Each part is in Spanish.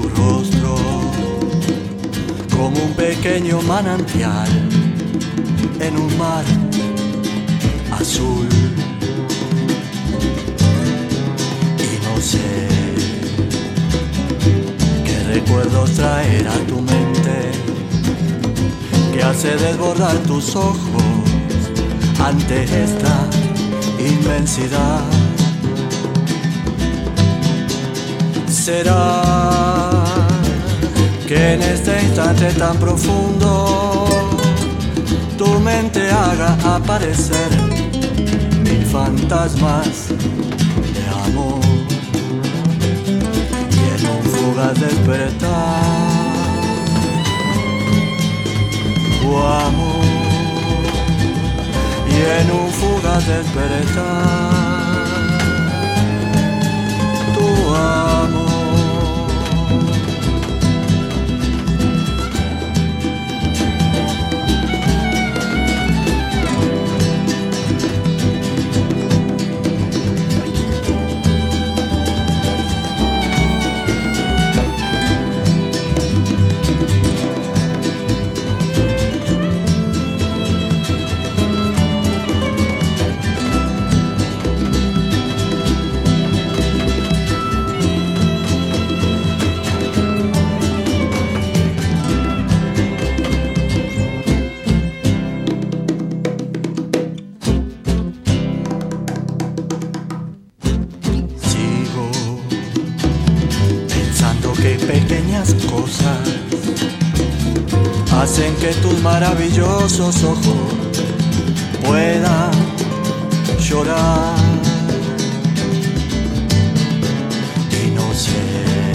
rostro como un pequeño manantial en un mar azul. Y no sé qué recuerdos traer a tu mente, que hace desbordar tus ojos ante esta inmensidad. ¿Será que en este instante tan profundo tu mente haga aparecer mil fantasmas de amor y en un fugaz despertar tu amor, y en un fugaz despertar tu amor? Qué pequeñas cosas hacen que tus maravillosos ojos puedan llorar. Y no sé,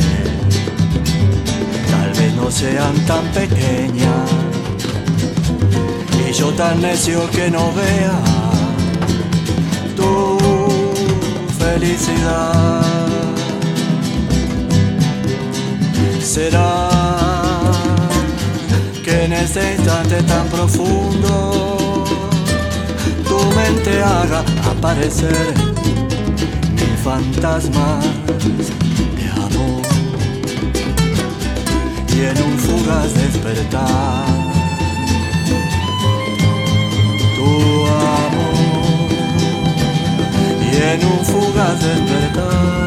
tal vez no sean tan pequeñas y yo tan necio que no vea tu felicidad. ¿Será que en este instante tan profundo tu mente haga aparecer mil fantasmas de amor y en un fugaz despertar tu amor, y en un fugaz despertar